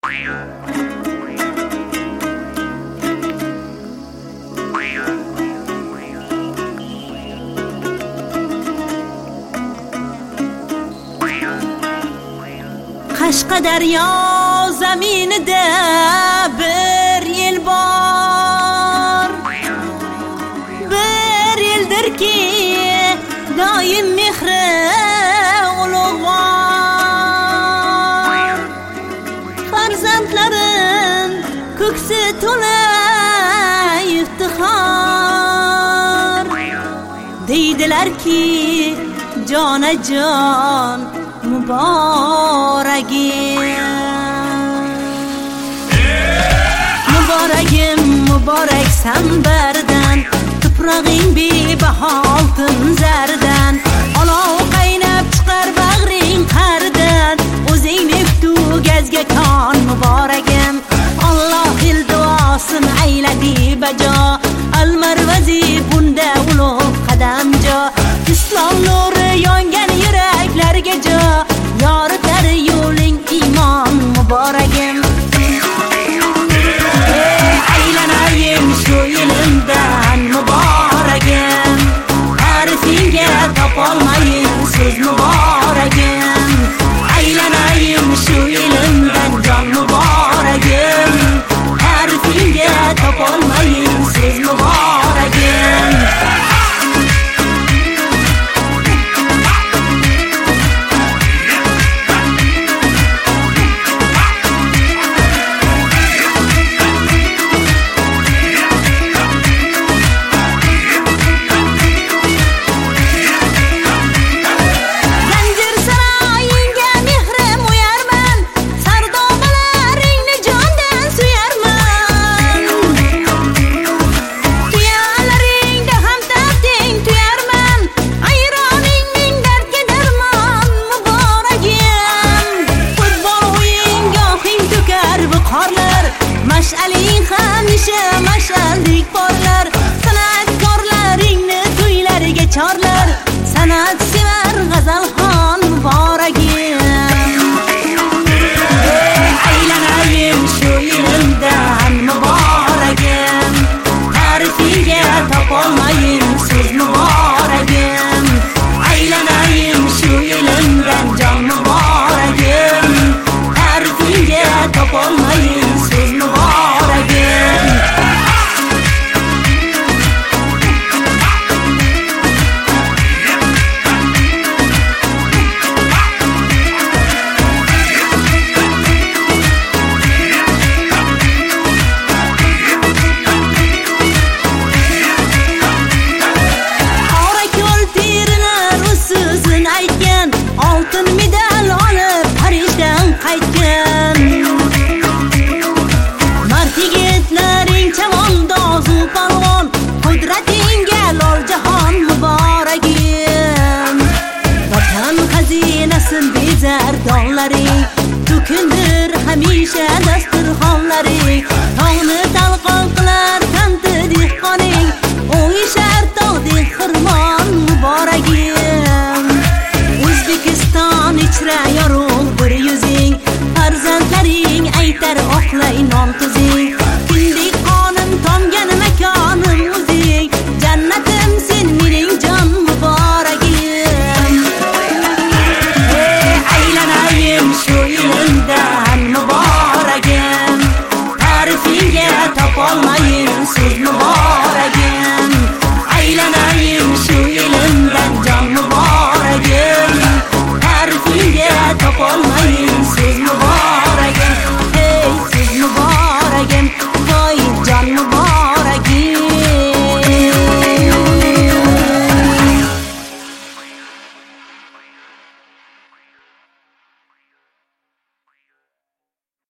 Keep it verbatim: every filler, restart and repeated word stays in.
Qashqadaryo zaminida bir yil bor, bir yildirki doim mehri ulug'vor. Farzandlarim ko'ksi to'la iftixor, deydilarki jonajon muboragim. Muboragim, muboraksan bardan, tuprog'ing bebaho oltin zardan. Olov qaynab chiqar bag'ring qardan, o'zing neftu gazga kon muboragim. Alloh il duosin ayladi bajo, al-Marvazi bunda ulug' qadamjo. Islom nuri yongan yuraklarga jo, yoritar yo'ling iymon muboragim. Aylanayim shu ilimdan muboragim, ta'rifinga topolmayin so'z muboragim. Aylanayim shu ilimdan jon muboragim, ta'rifinga topolmayin so'z muboragim. Mash'aling hamisha mash'aldek porlar, san'atkorlaringni to'ylarga chorlar. San'at sevar g'azalxon muboragim. Aylanayim shu ilimdan muboragim, ta'rifiga topolmayin so'z muboragim. Aylanayim shu ilimdan jon muboragim, ta'rifiga topolmayin